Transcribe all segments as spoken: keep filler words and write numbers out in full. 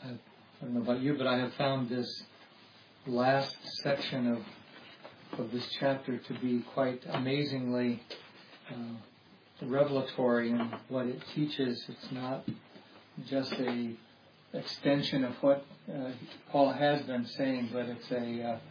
I don't know about you, but I have found this last section of of this chapter to be quite amazingly uh, revelatory in what it teaches. It's not just a extension of what uh, Paul has been saying, but it's a uh,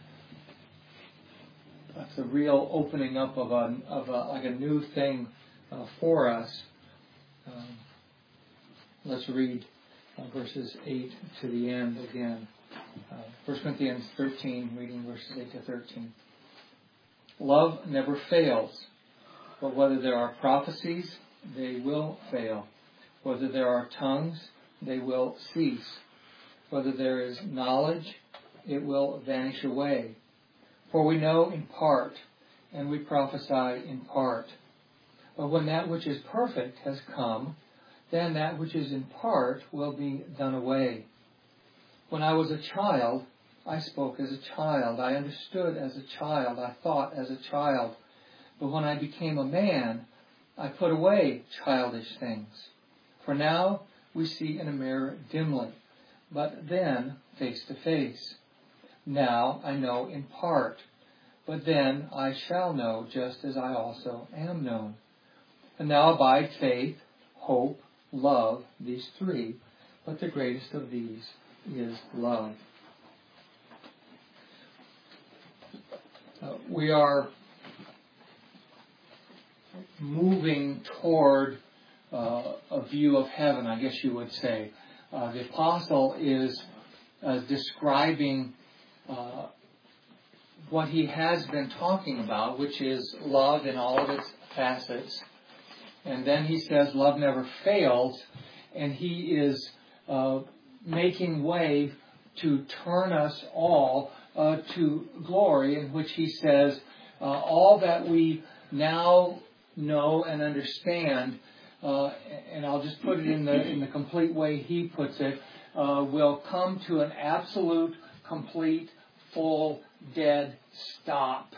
it's a real opening up of a of a, like a new thing uh, for us. Um, let's read uh, verses eight to the end again. Uh, First Corinthians thirteen, reading verses eight to thirteen. Love never fails, but whether there are prophecies, they will fail. Whether there are tongues, they will cease. Whether there is knowledge, it will vanish away. For we know in part, and we prophesy in part. But when that which is perfect has come, then that which is in part will be done away. When I was a child, I spoke as a child. I understood as a child. I thought as a child. But when I became a man, I put away childish things. For now we see in a mirror dimly, but then face to face. Now I know in part, but then I shall know just as I also am known. And now abide faith, hope, love, these three, but the greatest of these is love. Uh, we are moving toward uh, a view of heaven, I guess you would say. Uh, the apostle is uh, describing uh, what he has been talking about, which is love in all of its facets. And then he says love never fails, and he is uh, making way to turn us all uh, to glory, in which he says uh, all that we now know and understand, uh, and I'll just put it in the in the complete way he puts it, uh, will come to an absolute, complete, full, dead stop.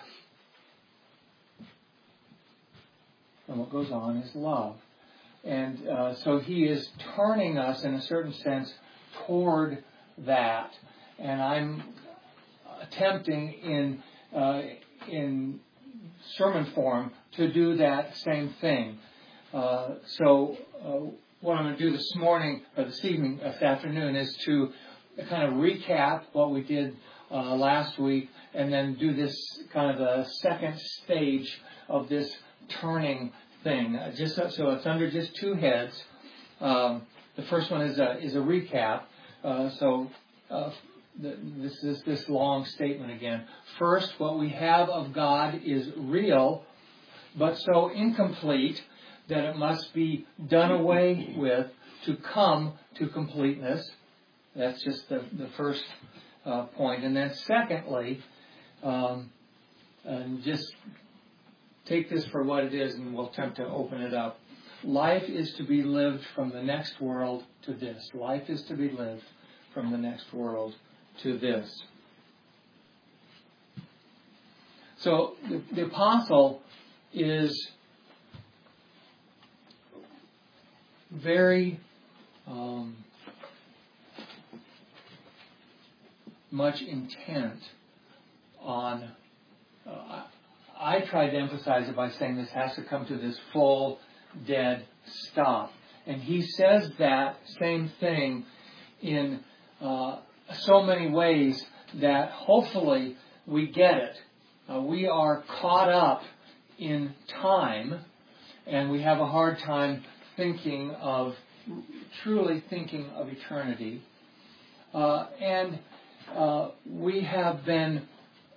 And what goes on is love. And uh, so he is turning us, in a certain sense, toward that. And I'm attempting in uh, in sermon form to do that same thing. Uh, so uh, what I'm going to do this morning, or this evening, this afternoon, is to kind of recap what we did uh, last week, and then do this kind of a second stage of this turning thing. Uh, just so, so it's under just two heads. Um, the first one is a is a recap. Uh, so uh, the, this is this long statement again. First, what we have of God is real, but so incomplete that it must be done away with to come to completeness. That's just the the first uh, point. And then secondly, um, and just take this for what it is, and we'll attempt to open it up. Life is to be lived from the next world to this. Life is to be lived from the next world to this. So the, the apostle is very um, much intent on uh, I tried to emphasize it by saying this has to come to this full, dead stop. And he says that same thing in uh, so many ways that hopefully we get it. Uh, we are caught up in time, and we have a hard time thinking of, truly thinking of eternity. Uh, and uh, we have been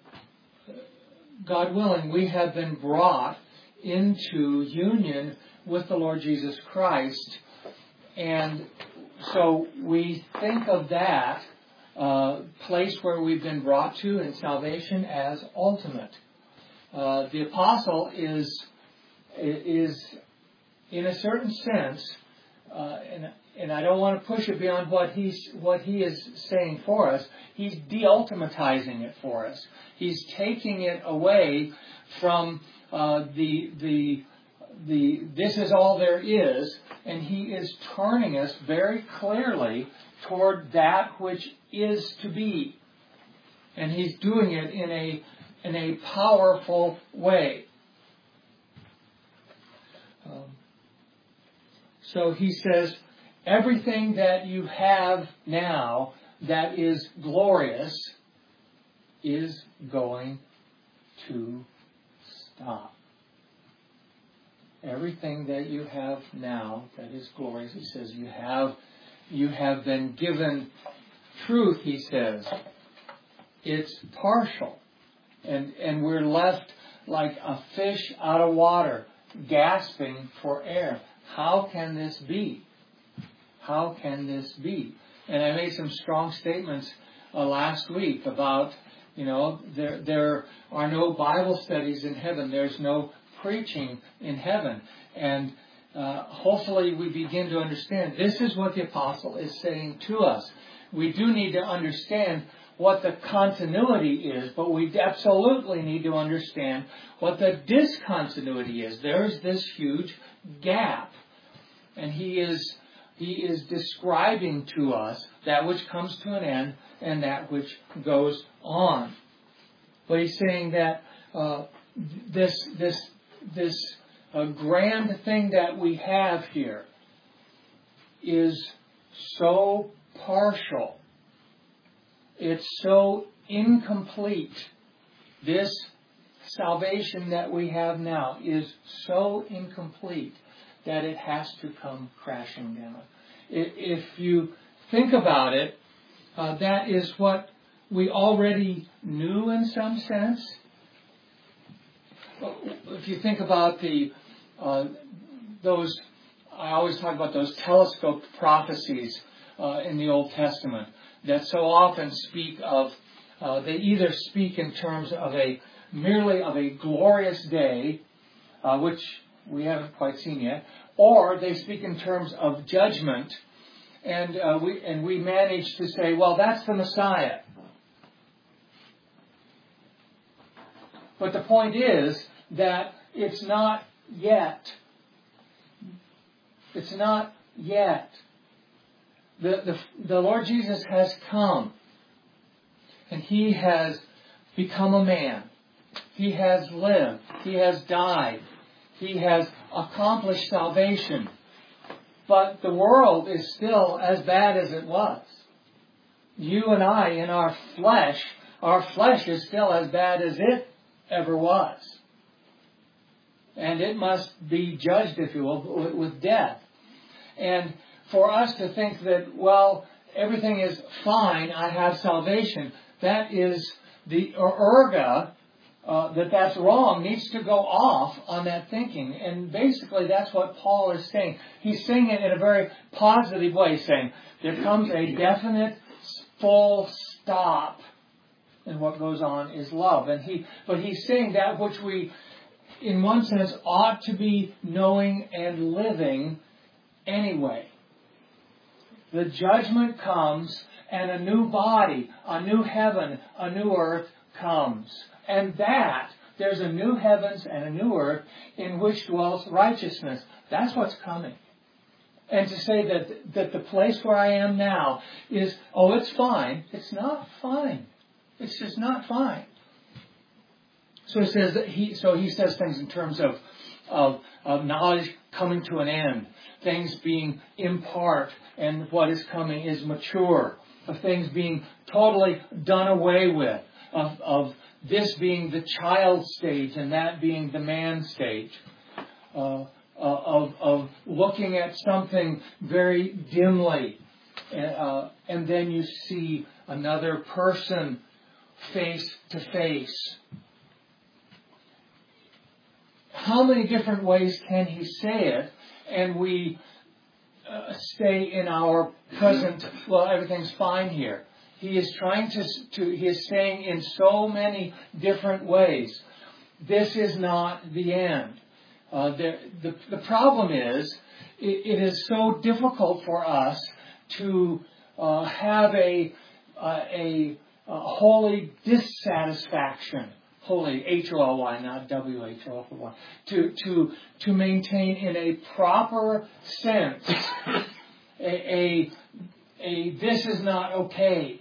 God willing, we have been brought into union with the Lord Jesus Christ. And so we think of that uh, place where we've been brought to in salvation as ultimate. Uh, the apostle is, is, in a certain sense, uh, and, and I don't want to push it beyond what he's what he is saying for us, he's de-ultimatizing it for us. He's taking it away from uh, the the the this is all there is, and he is turning us very clearly toward that which is to be. And he's doing it in a in a powerful way. Um, so he says, everything that you have now that is glorious is going to stop. Everything that you have now that is glorious, he says, you have you have been given truth, he says. It's partial. And and we're left like a fish out of water, gasping for air. How can this be? How can this be? And I made some strong statements uh, last week about, you know, there there are no Bible studies in heaven. There's no preaching in heaven. And uh, hopefully we begin to understand this is what the apostle is saying to us. We do need to understand what the continuity is, but we absolutely need to understand what the discontinuity is. There's this huge gap. And he is he is describing to us that which comes to an end and that which goes on. But he's saying that uh, this this this uh, grand thing that we have here is so partial. It's so incomplete. This salvation that we have now is so incomplete that it has to come crashing down. If you think about it, uh, that is what we already knew in some sense. If you think about the uh, those, I always talk about those telescoped prophecies uh, in the Old Testament that so often speak of, uh, they either speak in terms of a merely of a glorious day, uh, which we haven't quite seen yet, or they speak in terms of judgment, and uh, we and we manage to say, well, that's the Messiah. But the point is that it's not yet. It's not yet. The, the, the Lord Jesus has come, and He has become a man. He has lived. He has died. He has accomplished salvation. But the world is still as bad as it was. You and I, in our flesh, our flesh is still as bad as it ever was. And it must be judged, if you will, with death. And for us to think that, well, everything is fine, I have salvation, that is the erga, uh, that that's wrong, needs to go off on that thinking. And basically that's what Paul is saying. He's saying it in a very positive way, saying there comes a definite full stop, and what goes on is love. And he, but he's saying that which we, in one sense, ought to be knowing and living anyway. The judgment comes, and a new body, a new heaven, a new earth comes. And that, there's a new heavens and a new earth in which dwells righteousness. That's what's coming. And to say that, that the place where I am now is, oh, it's fine. It's not fine. It's just not fine. So he says that he, so he says things in terms of, of, of knowledge coming to an end, things being in part, and what is coming is mature, of things being totally done away with, of, of this being the child stage and that being the man stage, uh, uh, of, of looking at something very dimly, uh, and then you see another person face to face. How many different ways can he say it, and we uh, stay in our present, well, everything's fine here. He is trying to, to, he is saying in so many different ways, this is not the end. Uh, the, the, the problem is, it, it is so difficult for us to uh, have a, uh, a, a holy dissatisfaction, holy, H O L Y, not W H O L Y, to, to, to maintain in a proper sense a, a, a this is not okay.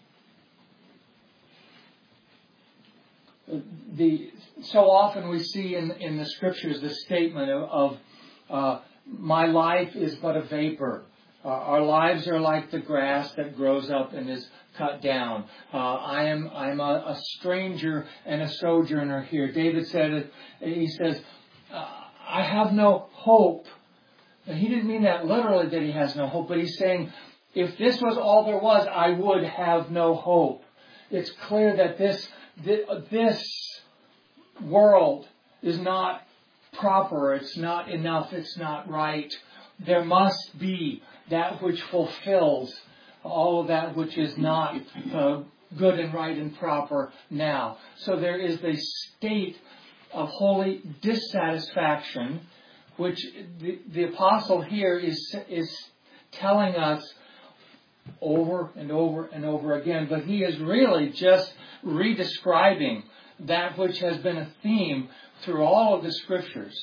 The, so often we see in, in the scriptures the statement of, of uh, my life is but a vapor. Uh, our lives are like the grass that grows up and is cut down. Uh, I am I'm a, a stranger and a sojourner here. David said it. He says, uh, I have no hope. And he didn't mean that literally that he has no hope, but he's saying, if this was all there was, I would have no hope. It's clear that this this world is not proper. It's not enough. It's not right. There must be that which fulfills all of that which is not uh, good and right and proper now. So there is the state of holy dissatisfaction, which the, the apostle here is is telling us over and over and over again. But he is really just redescribing that which has been a theme through all of the scriptures.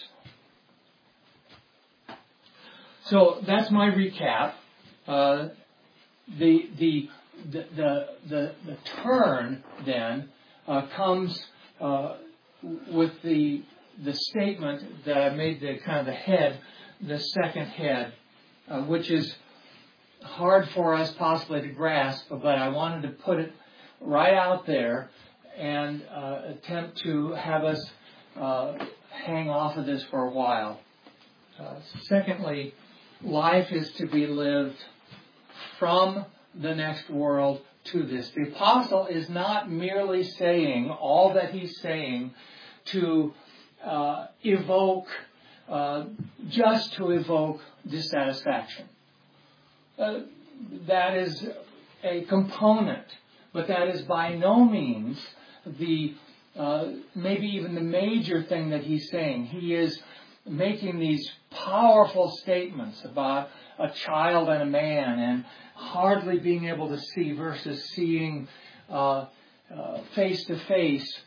So that's my recap. Uh, the, the the the the the turn then uh, comes uh, with the the statement that I made, the kind of the head, the second head, uh, which is hard for us possibly to grasp, but I wanted to put it right out there and uh, attempt to have us uh, hang off of this for a while. Uh, secondly, life is to be lived from the next world to this. The apostle is not merely saying all that he's saying to uh, evoke, uh, just to evoke dissatisfaction. Uh, that is a component, but that is by no means the, uh, maybe even the major thing that he's saying. He is making these powerful statements about a child and a man and hardly being able to see versus seeing uh, uh, face to face,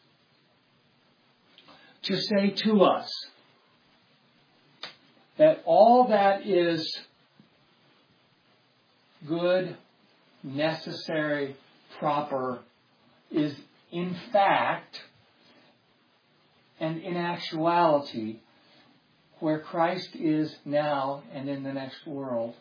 to say to us that all that is good, necessary, proper is in fact and in actuality where Christ is now and in the next world.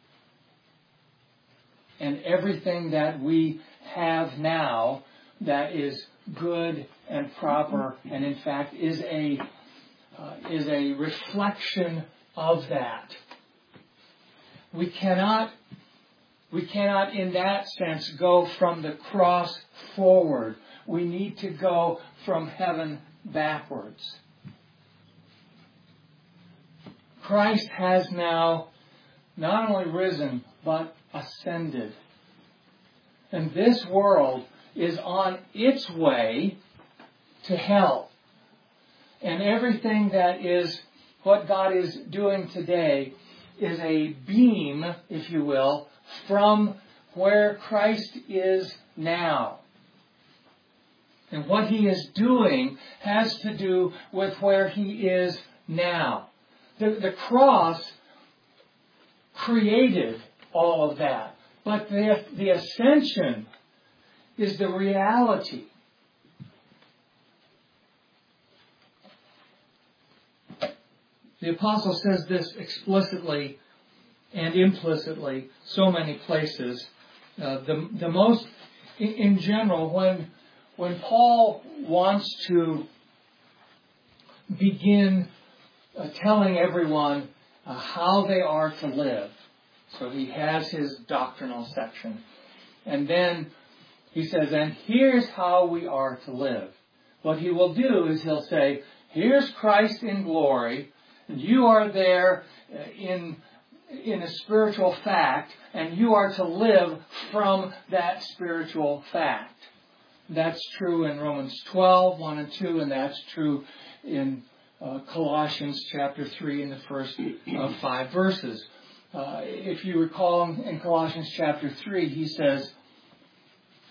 And everything that we have now that is good and proper and in fact is a uh, is a reflection of that. We cannot we cannot in that sense go from the cross forward. We need to go from heaven backwards. Christ has now not only risen, but ascended. And this world is on its way to hell. And everything that is what God is doing today is a beam, if you will, from where Christ is now. And what he is doing has to do with where he is now. The, the cross created all of that. But the, the ascension is the reality. The apostle says this explicitly and implicitly so many places. Uh, the, the most, in, in general, when, when Paul wants to begin uh, telling everyone uh, how they are to live, so he has his doctrinal section. And then he says, and here's how we are to live. What he will do is he'll say, here's Christ in glory, and you are there in, in a spiritual fact, and you are to live from that spiritual fact. That's true in Romans twelve, one and two, and that's true in uh, Colossians chapter three in the first uh, five verses. Uh, if you recall in Colossians chapter three, he says,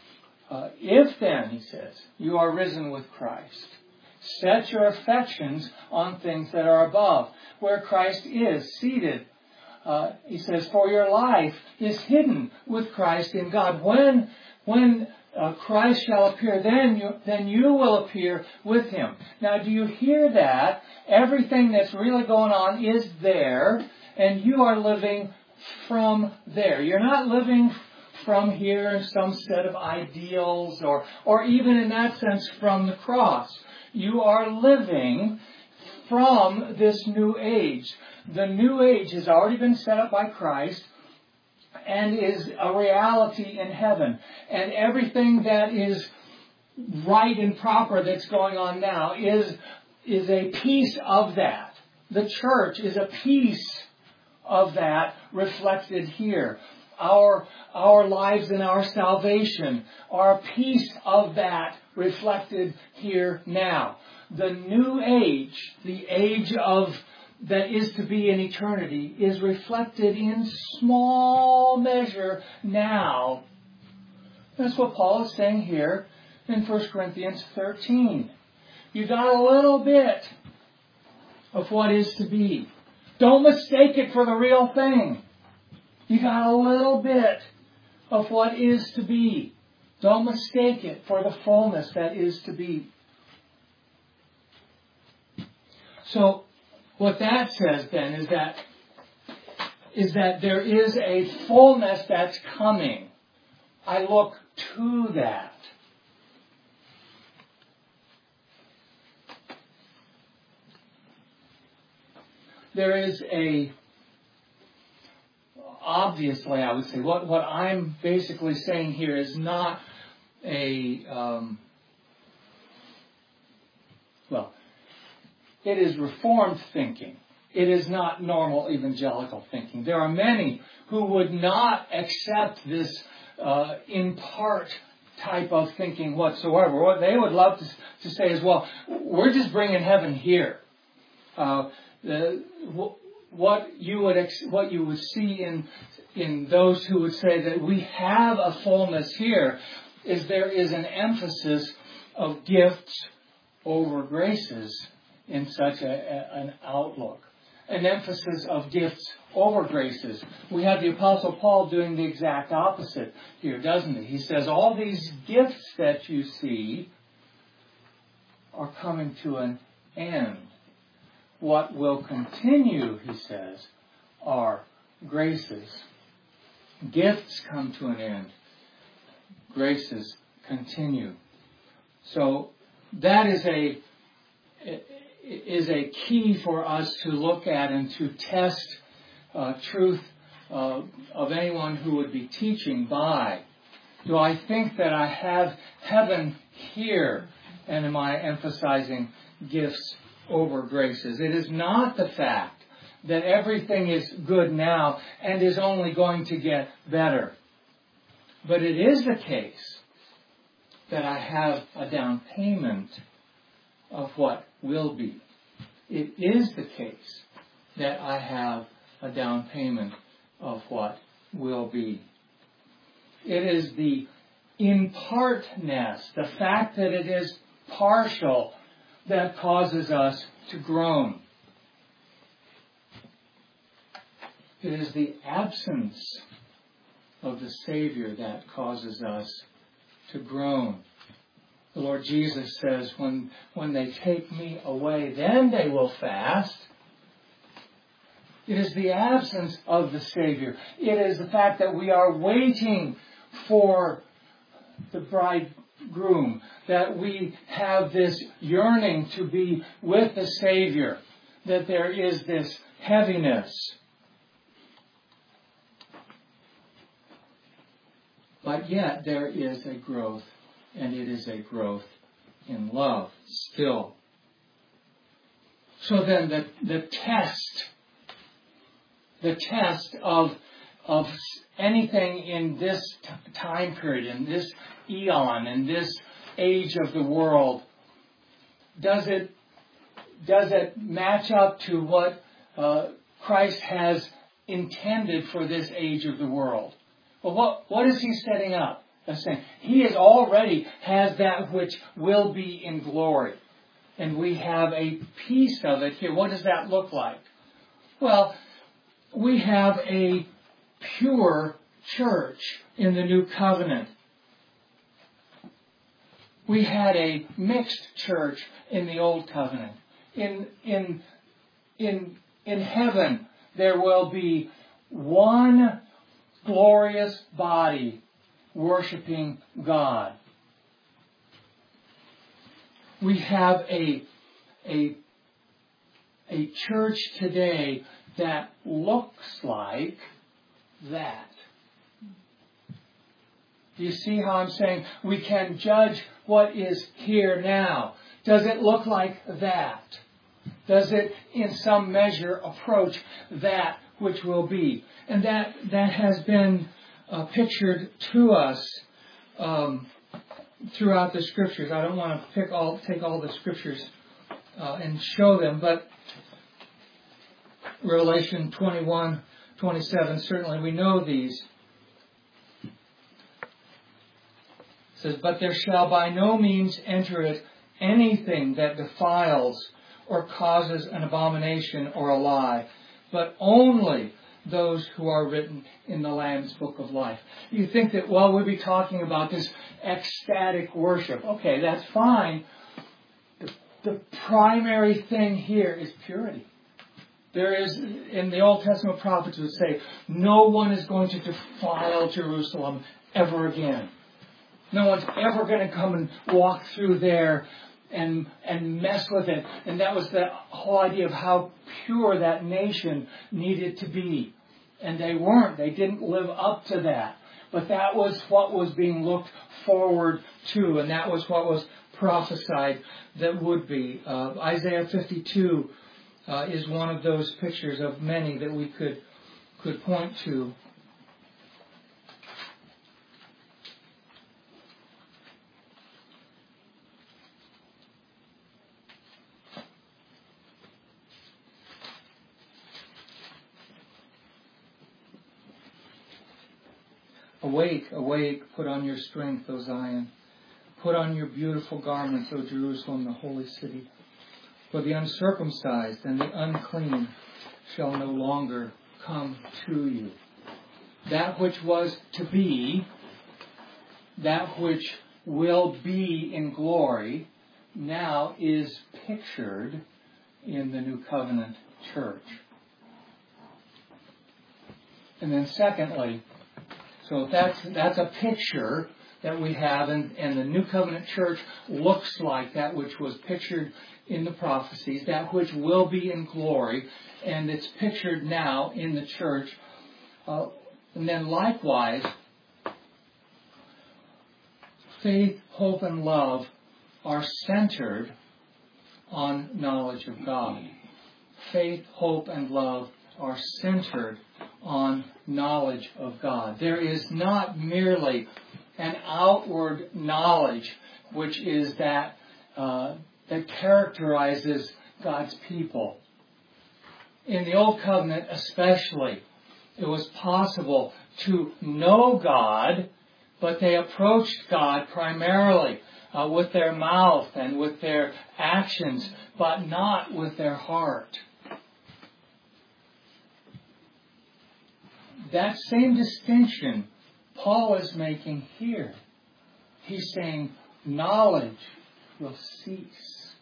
Uh, if then, he says, you are risen with Christ, set your affections on things that are above, where Christ is seated. Uh, he says, for your life is hidden with Christ in God. When, when uh, Christ shall appear, then you, then you will appear with Him. Now, do you hear that? Everything that's really going on is there, and you are living from there. You're not living from here in some set of ideals, or, or even in that sense from the cross. You are living from this new age. The new age has already been set up by Christ and is a reality in heaven. And everything that is right and proper that's going on now is, is a piece of that. The church is a piece of that reflected here. Our, our lives and our salvation are a piece of that reflected here now. The new age, the age of that is to be in eternity, is reflected in small measure now. That's what Paul is saying here in First Corinthians thirteen. You got a little bit of what is to be. Don't mistake it for the real thing. You got a little bit of what is to be. Don't mistake it for the fullness that is to be. So, what that says then is that is that there is a fullness that's coming. I look to that. There is a, obviously I would say, what, what I'm basically saying here is not a, um, well, it is Reformed thinking. It is not normal evangelical thinking. There are many who would not accept this uh, in part type of thinking whatsoever. What they would love to, to say is, well, we're just bringing heaven here. Uh, the, what you would ex- what you would see in in those who would say that we have a fullness here is there is an emphasis of gifts over graces in such a, a, an outlook. An emphasis of gifts over graces. We have the Apostle Paul doing the exact opposite here, doesn't he? He says all these gifts that you see are coming to an end. What will continue, he says, are graces. Gifts come to an end. Graces continue. So that is a is a key for us to look at and to test uh, truth uh, of anyone who would be teaching by. Do I think that I have heaven here? And am I emphasizing gifts over graces? It is not the fact that everything is good now and is only going to get better. But it is the case that I have a down payment of what will be. It is the case that I have a down payment of what will be. It is the in partness, the fact that it is partial, that causes us to groan. It is the absence of the Savior that causes us to groan. The Lord Jesus says, when, when they take me away, then they will fast. It is the absence of the Savior. It is the fact that we are waiting for the bridegroom, that we have this yearning to be with the Savior, that there is this heaviness. But yet there is a growth. And it is a growth in love still. So then the, the test, the test of, of anything in this t- time period, in this eon, in this age of the world, does it, does it match up to what uh, Christ has intended for this age of the world? Well, what, what is he setting up? ascend. He is already has that which will be in glory. And we have a piece of it here. What does that look like? Well, we have a pure church in the new covenant. We had a mixed church in the old covenant. In in in in heaven there will be one glorious body worshiping God. We have a a a church today that looks like that. Do you see how I'm saying we can judge what is here now? Does it look like that? Does it in some measure approach that which will be? And that that has been uh, pictured to us um, throughout the Scriptures. I don't want to pick all take all the Scriptures uh, and show them, but Revelation twenty-one, twenty-seven, certainly we know these. It says, but there shall by no means enter it anything that defiles or causes an abomination or a lie, but only those who are written in the Lamb's Book of Life. You think that, well, we'll be talking about this ecstatic worship. Okay, that's fine. The, the primary thing here is purity. There is, in the Old Testament prophets would say, no one is going to defile Jerusalem ever again. No one's ever going to come and walk through there and and mess with it. And that was the whole idea of how pure that nation needed to be. And they weren't. They didn't live up to that. But that was what was being looked forward to. And that was what was prophesied that would be. Uh, Isaiah fifty-two uh, is one of those pictures of many that we could could point to. Awake, awake, put on your strength, O Zion. Put on your beautiful garments, O Jerusalem, the holy city. For the uncircumcised and the unclean shall no longer come to you. That which was to be, that which will be in glory, now is pictured in the New Covenant church. And then secondly, so that's that's a picture that we have, and, and the New Covenant church looks like that which was pictured in the prophecies, that which will be in glory, and it's pictured now in the church. Uh, and then likewise, faith, hope, and love are centered on knowledge of God. Faith, hope, and love are centered on knowledge of God. There is not merely an outward knowledge which is that uh, that characterizes God's people. In the Old Covenant especially, it was possible to know God, but they approached God primarily uh, with their mouth and with their actions, but not with their heart. That same distinction Paul is making here. He's saying knowledge will cease.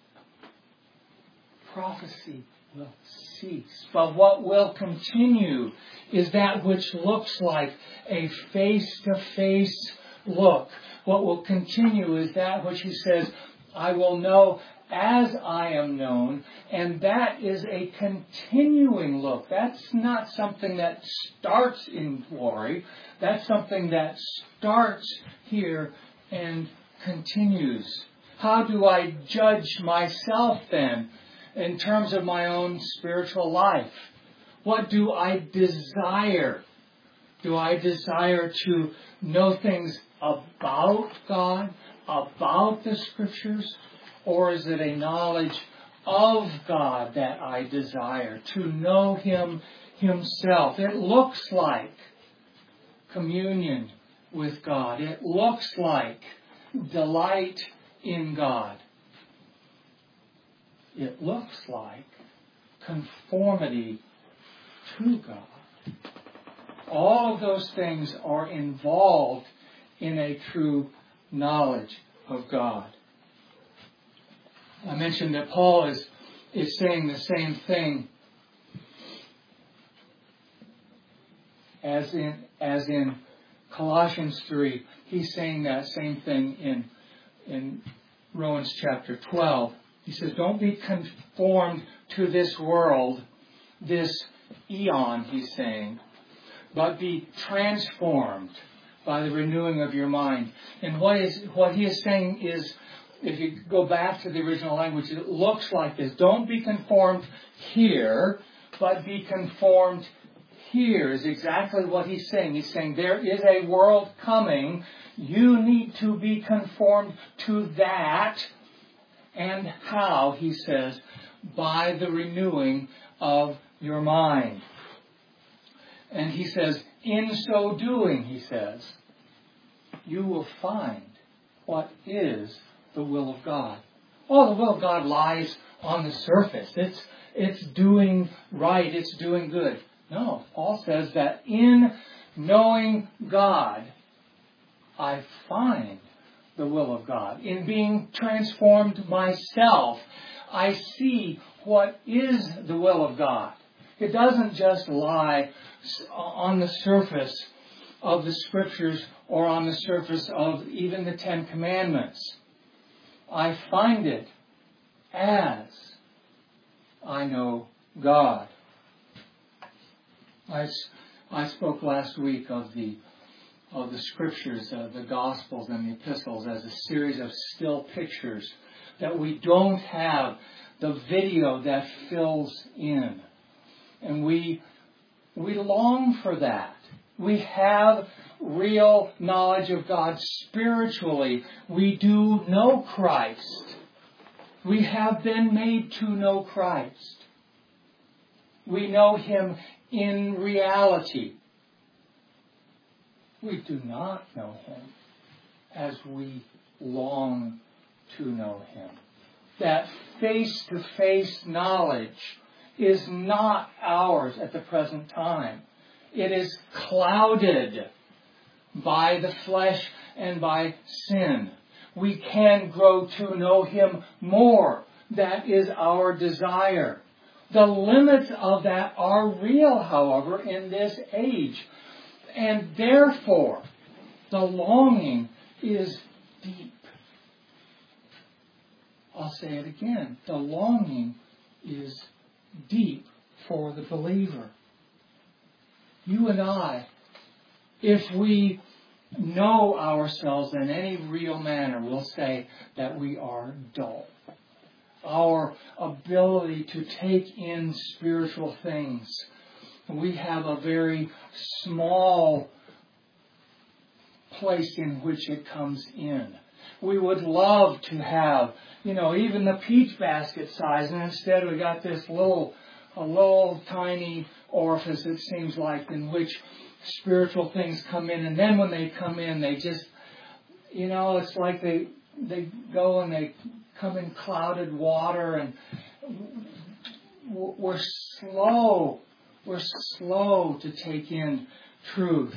Prophecy will cease. But what will continue is that which looks like a face-to-face look. What will continue is that which he says, I will know as I am known, and that is a continuing look. That's not something that starts in glory. That's something that starts here and continues. How do I judge myself then in terms of my own spiritual life? What do I desire? Do I desire to know things about God, about the Scriptures? Or is it a knowledge of God that I desire, to know Him Himself? It looks like communion with God. It looks like delight in God. It looks like conformity to God. All of those things are involved in a true knowledge of God. I mentioned that Paul is, is saying the same thing as in as in Colossians three. He's saying that same thing in in Romans chapter twelve. He says, don't be conformed to this world, this eon, he's saying, but be transformed by the renewing of your mind. And what is what he is saying is, if you go back to the original language, it looks like this. Don't be conformed here, but be conformed here, is exactly what he's saying. He's saying there is a world coming. You need to be conformed to that. And how, he says, by the renewing of your mind. And he says, in so doing, he says, you will find what is the will of God. Oh, the will of God lies on the surface. It's, it's doing right. It's doing good. No, Paul says that in knowing God, I find the will of God. In being transformed myself, I see what is the will of God. It doesn't just lie on the surface of the Scriptures or on the surface of even the Ten Commandments. I find it as I know God. I, I spoke last week of the of the Scriptures, uh, the Gospels and the Epistles as a series of still pictures, that we don't have the video that fills in. And we we long for that. We have real knowledge of God spiritually. We do know Christ. We have been made to know Christ. We know Him in reality. We do not know Him as we long to know Him. That face-to-face knowledge is not ours at the present time. It is clouded by the flesh and by sin. We can grow to know Him more. That is our desire. The limits of that are real, however, in this age. And therefore, the longing is deep. I'll say it again. The longing is deep for the believer. You and I, if we know ourselves in any real manner, will say that we are dull. Our ability to take in spiritual things, we have a very small place in which it comes in. We would love to have, you know, even the peach basket size, and instead we got this little, a little tiny orifice, it seems like, in which spiritual things come in. And then when they come in, they just, you know, it's like they they go and they come in clouded water, and we're slow. We're slow to take in truth.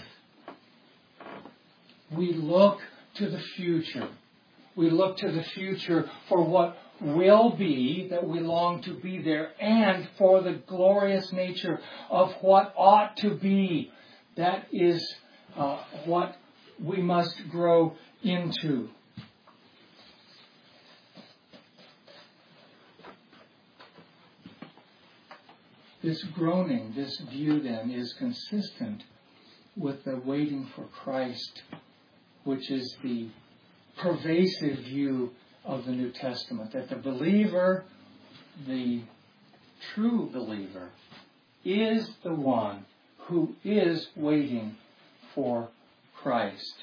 We look to the future. We look to the future for what will be, that we long to be there, and for the glorious nature of what ought to be. That is uh, what we must grow into. This groaning, this view then, is consistent with the waiting for Christ, which is the pervasive view of the New Testament, that the believer, the true believer, is the one who is waiting for Christ.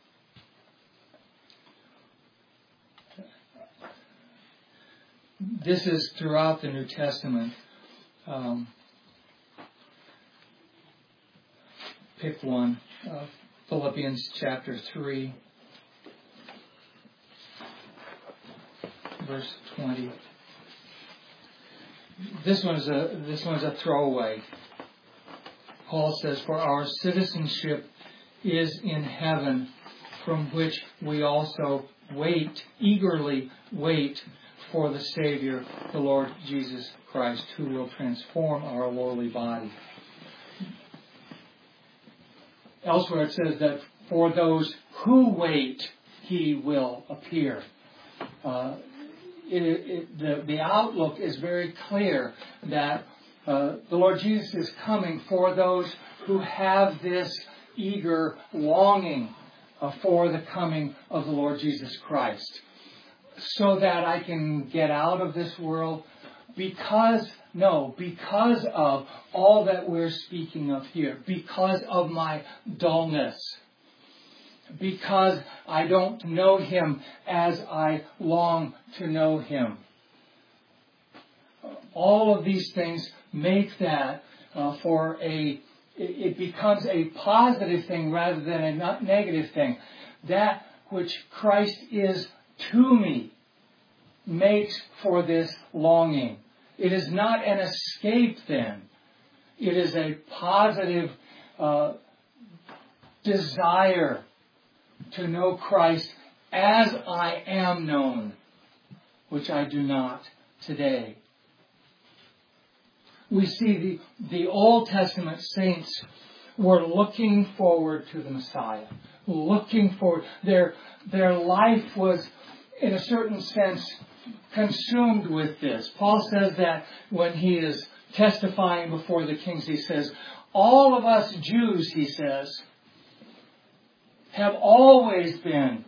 This is throughout the New Testament. Um, pick one. Uh, Philippians chapter three, verse twenty. This one's a this one's a throwaway. Paul says, "For our citizenship is in heaven, from which we also wait, eagerly wait for the Savior, the Lord Jesus Christ, who will transform our lowly body." Elsewhere it says that for those who wait, He will appear. Uh, it, it, the, the outlook is very clear that uh, the Lord Jesus is coming for those who have this eager longing uh, for the coming of the Lord Jesus Christ, so that I can get out of this world because, no, because of all that we're speaking of here, because of my dullness, because I don't know Him as I long to know Him. All of these things make that uh, for a, it becomes a positive thing rather than a negative thing. That which Christ is to me makes for this longing. It is not an escape then. It is a positive uh, desire to know Christ as I am known, which I do not today. We see the, the Old Testament saints were looking forward to the Messiah. Looking forward. Their, their life was, in a certain sense, consumed with this. Paul says that when he is testifying before the kings, he says, all of us Jews, he says, have always been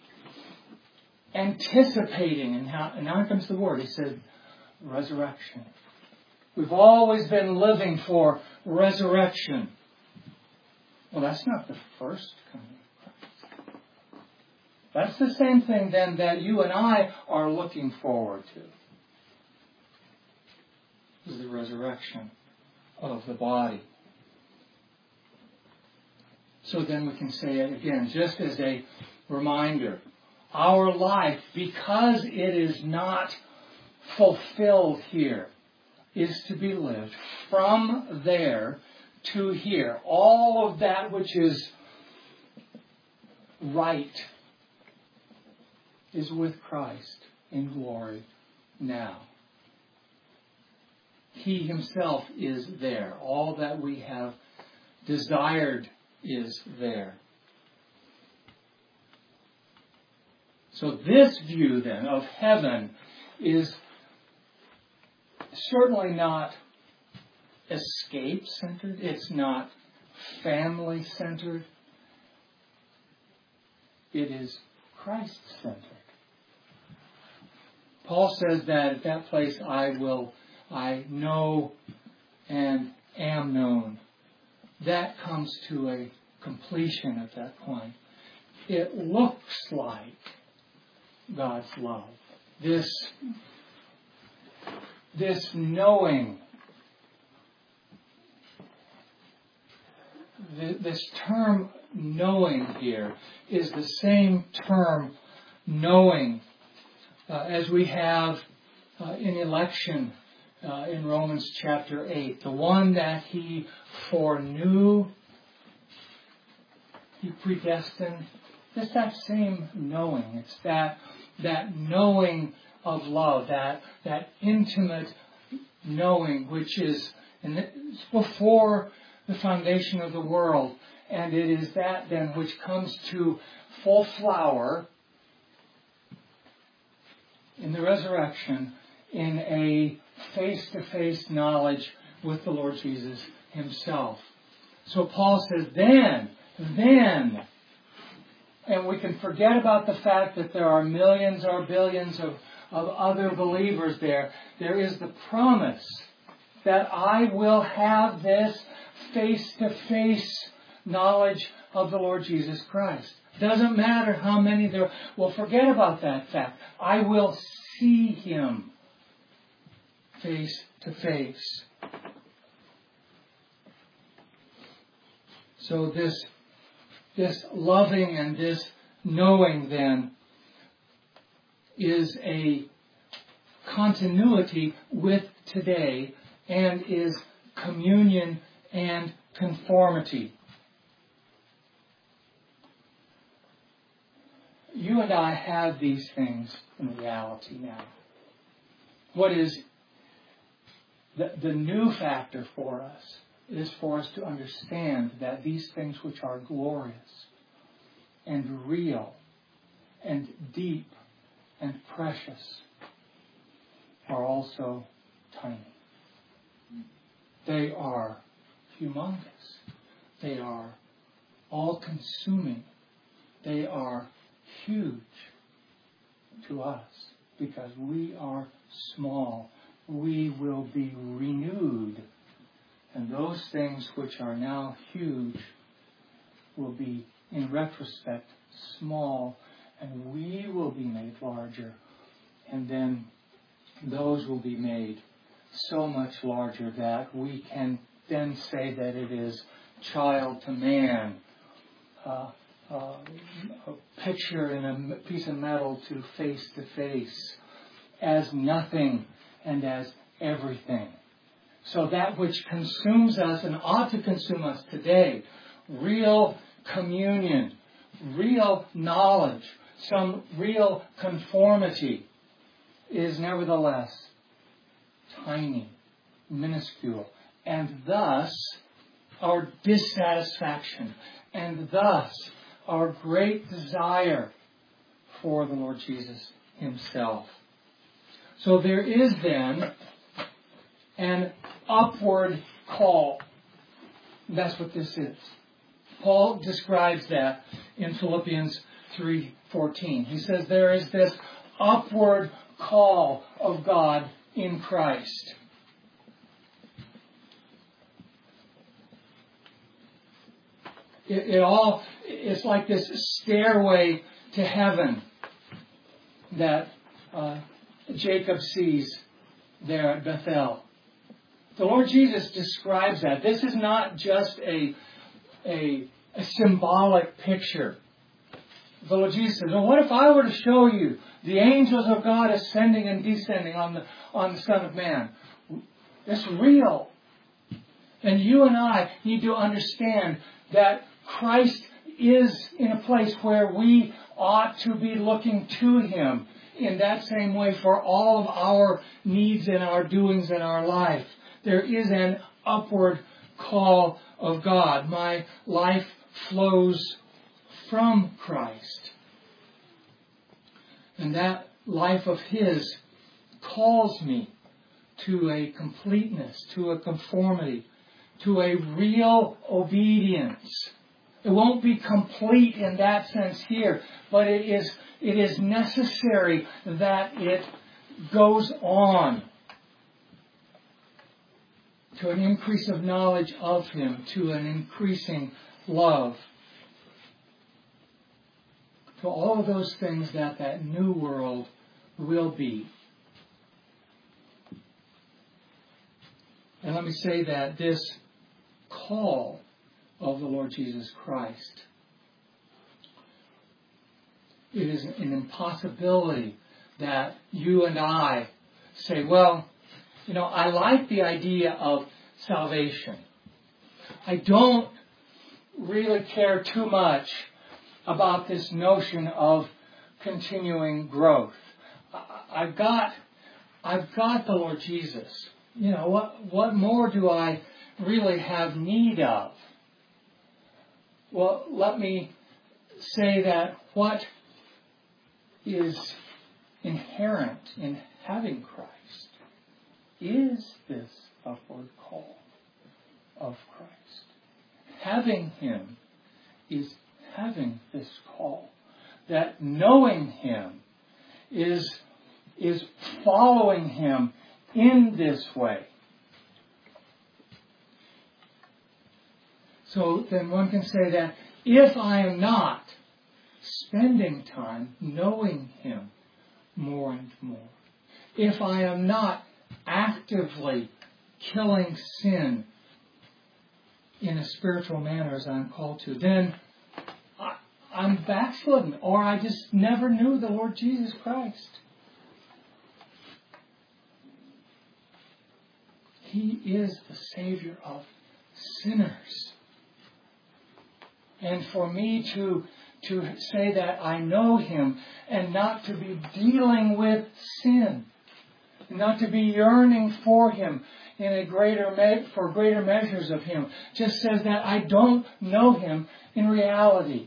anticipating, and, how, and now comes the word, he said, resurrection. We've always been living for resurrection. Well, that's not the first coming of Christ. That's the same thing then that you and I are looking forward to. Is the resurrection of the body. So then we can say it again, just as a reminder. Our life, because it is not fulfilled here, is to be lived from there to here. All of that which is right is with Christ in glory now. He Himself is there. All that we have desired is there. So this view then of heaven is certainly not escape-centered. It's not family-centered. It is Christ-centered. Paul says that at that place I will, I know and am known. That comes to a completion at that point. It looks like God's love. This, this knowing, this term knowing here is the same term knowing uh, as we have uh, in election uh, in Romans chapter eight. The one that He foreknew, He predestined. It's that same knowing. It's that that knowing of love, that that intimate knowing, which is and it's before the foundation of the world, and it is that then which comes to full flower in the resurrection in a face-to-face knowledge with the Lord Jesus Himself. So Paul says, then, then, and we can forget about the fact that there are millions or billions of, of other believers there. There is the promise that I will have this face-to-face knowledge of the Lord Jesus Christ. Doesn't matter how many there are. Well, forget about that fact. I will see Him face-to-face. So this this loving and this knowing then is a continuity with today and is communion and conformity. You and I have these things in reality now. What is the, the new factor for us is for us to understand that these things which are glorious and real and deep and precious are also tiny. They are humongous. They are all-consuming. They are huge to us because we are small. We will be renewed. And those things which are now huge will be, in retrospect, small, and we will be made larger. And then those will be made so much larger that we can then say that it is child to man, uh, uh, a picture in a piece of metal to face to face, as nothing and as everything. So that which consumes us and ought to consume us today, real communion, real knowledge, some real conformity, is nevertheless tiny, minuscule, and thus our dissatisfaction, and thus our great desire for the Lord Jesus Himself. So there is then an upward call. That's what this is. Paul describes that in Philippians three fourteen. He says there is this upward call of God in Christ. It, it all, it's like this stairway to heaven that uh, Jacob sees there at Bethel. The Lord Jesus describes that. This is not just a, a, a symbolic picture. The Lord Jesus says, well, what if I were to show you the angels of God ascending and descending on the, on the Son of Man? It's real. And you and I need to understand that Christ is in a place where we ought to be looking to Him in that same way for all of our needs and our doings in our life. There is an upward call of God. My life flows from Christ. And that life of His calls me to a completeness, to a conformity, to a real obedience. It won't be complete in that sense here, but it is, it is necessary that it goes on to an increase of knowledge of Him, to an increasing love, to all of those things that that new world will be. And let me say that this call of the Lord Jesus Christ, it is an impossibility that you and I say, well, you know, I like the idea of salvation. I don't really care too much about this notion of continuing growth. I've got, I've got the Lord Jesus. You know, what, what more do I really have need of? Well, let me say that what is inherent in having Christ is this upward call of Christ. Having Him is having this call. That knowing Him is, is following Him in this way. So then one can say that if I am not spending time knowing Him more and more, if I am not actively killing sin in a spiritual manner as I'm called to, then I'm backslidden, or I just never knew the Lord Jesus Christ. He is the Savior of sinners. And for me to, to say that I know Him and not to be dealing with sin, not to be yearning for Him in a greater me- for greater measures of Him, just says that I don't know Him in reality.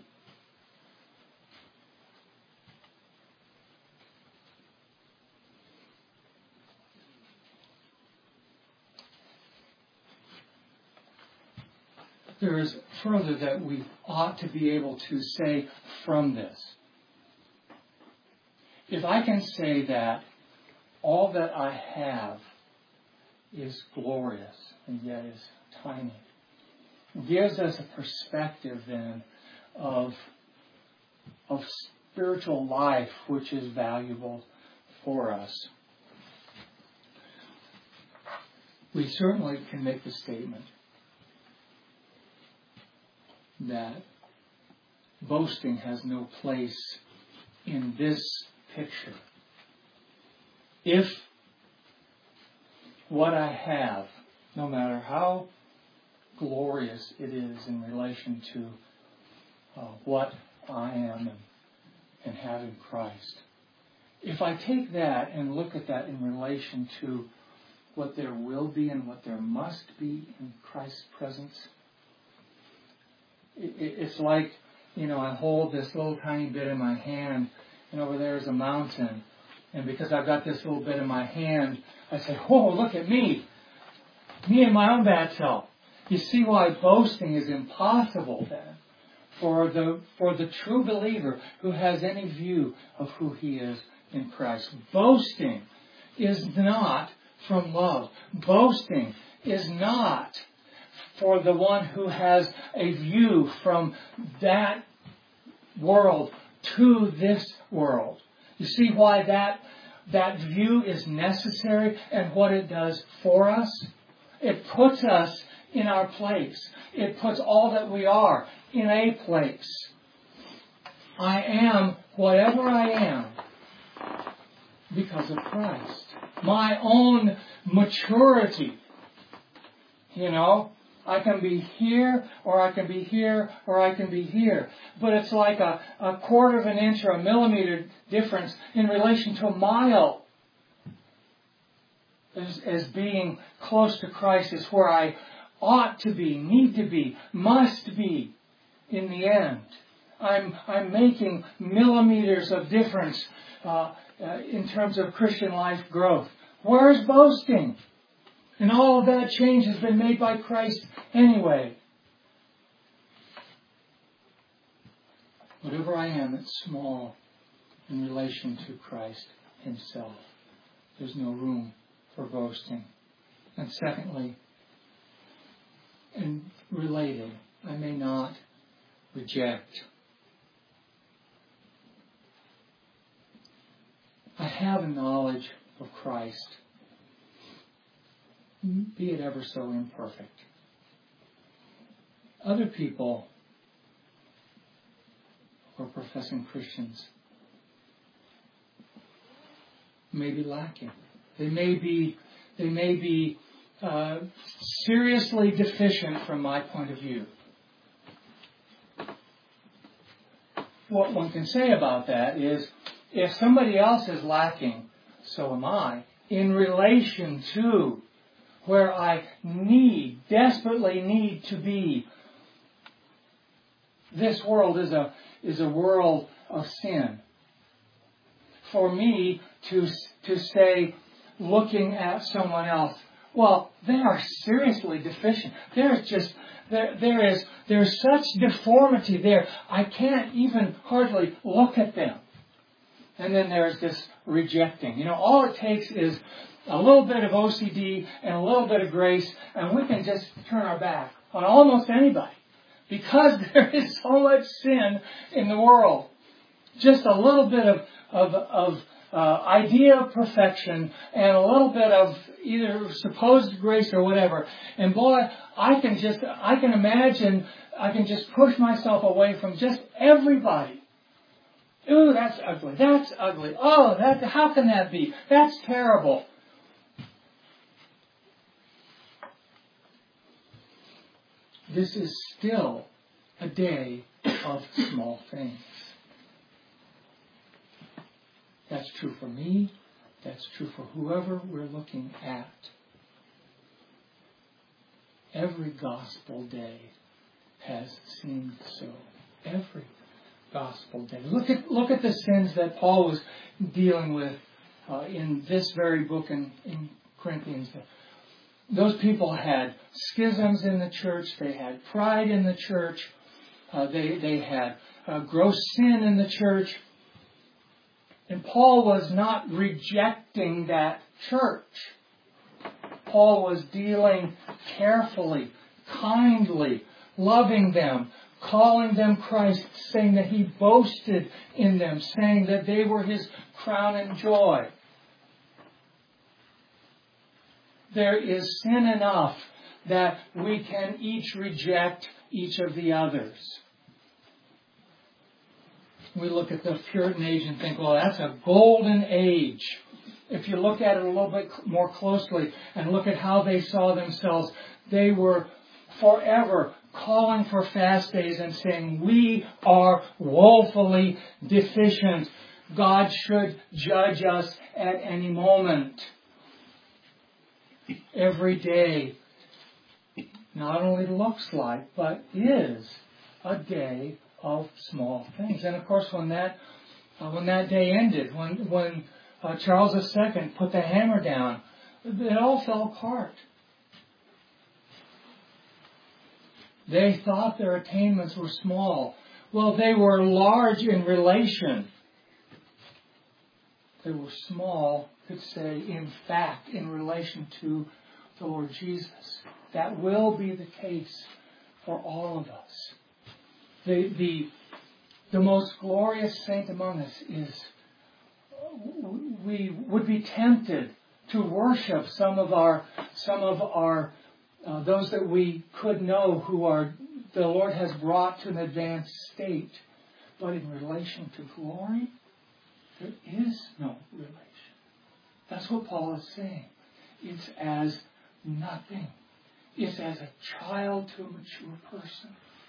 There is further that we ought to be able to say from this. If I can say that all that I have is glorious and yet is tiny, it gives us a perspective then of, of spiritual life which is valuable for us. We certainly can make the statement that boasting has no place in this picture. If what I have, no matter how glorious it is in relation to uh, what I am and, and have in Christ, if I take that and look at that in relation to what there will be and what there must be in Christ's presence, it's like, you know, I hold this little tiny bit in my hand, and over there is a mountain. And because I've got this little bit in my hand, I say, "Whoa, look at me. Me and my own bad self." You see why boasting is impossible then for the for the true believer who has any view of who he is in Christ. Boasting is not from love. Boasting is not for the one who has a view from that world to this world. You see why that that view is necessary and what it does for us? It puts us in our place. It puts all that we are in a place. I am whatever I am because of Christ. My own maturity, you know, I can be here, or I can be here, or I can be here. But it's like a, a quarter of an inch or a millimeter difference in relation to a mile. As, as being close to Christ is where I ought to be, need to be, must be in the end. I'm, I'm making millimeters of difference uh, uh, in terms of Christian life growth. Where's boasting? And all of that change has been made by Christ anyway. Whatever I am, it's small in relation to Christ Himself. There's no room for boasting. And secondly, and related, I may not reject. I have a knowledge of Christ, be it ever so imperfect. Other people who are professing Christians may be lacking. They may be, they may be uh, seriously deficient from my point of view. What one can say about that is, if somebody else is lacking, so am I, in relation to where I need, desperately need to be. This world is a is a world of sin. For me to to say, looking at someone else, well, they are seriously deficient. There's just there there is there's such deformity there. I can't even hardly look at them. And then there's this rejecting. You know, all it takes is a little bit of O C D and a little bit of grace, and we can just turn our back on almost anybody. Because there is so much sin in the world. Just a little bit of, of, of, uh, idea of perfection and a little bit of either supposed grace or whatever. And boy, I can just, I can imagine, I can just push myself away from just everybody. Ooh, that's ugly. That's ugly. Oh, that, how can that be? That's terrible. This is still a day of small things. That's true for me. That's true for whoever we're looking at. Every gospel day has seemed so. Every gospel day. Look at look at the sins that Paul was dealing with uh, in this very book in, in Corinthians. Those people had schisms in the church. They had pride in the church. Uh, they they had uh, gross sin in the church. And Paul was not rejecting that church. Paul was dealing carefully, kindly, loving them, calling them Christ, saying that he boasted in them, saying that they were his crown and joy. There is sin enough that we can each reject each of the others. We look at the Puritan age and think, well, that's a golden age. If you look at it a little bit more closely and look at how they saw themselves, they were forever calling for fast days and saying, we are woefully deficient. God should judge us at any moment. Every day not only looks like, but is a day of small things. And of course, when that uh, when that day ended, when when uh, Charles the Second put the hammer down, it all fell apart. They thought their attainments were small. Well, they were large in relation. They were small, could say, in fact, in relation to the Lord Jesus. That will be the case for all of us. The, the, the most glorious saint among us is, we would be tempted to worship some of our, some of our, uh, those that we could know who are, the Lord has brought to an advanced state. But in relation to glory, there is no relation. That's what Paul is saying. It's as nothing. It's as a child to a mature person.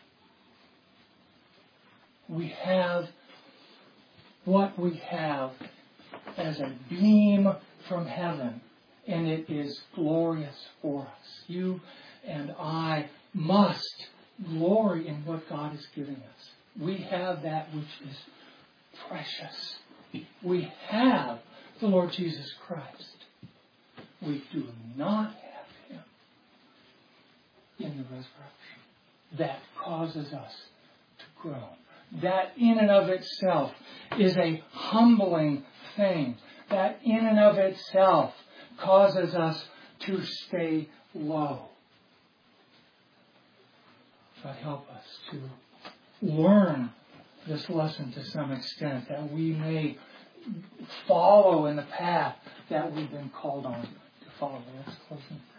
We have what we have as a beam from heaven, and it is glorious for us. You and I must glory in what God has given us. We have that which is precious. We have the Lord Jesus Christ. We do not have Him in the resurrection. That causes us to grow. That in and of itself is a humbling thing. That in and of itself causes us to stay low. God help us to learn this lesson to some extent, that we may follow in the path that we've been called on to follow. Let's close in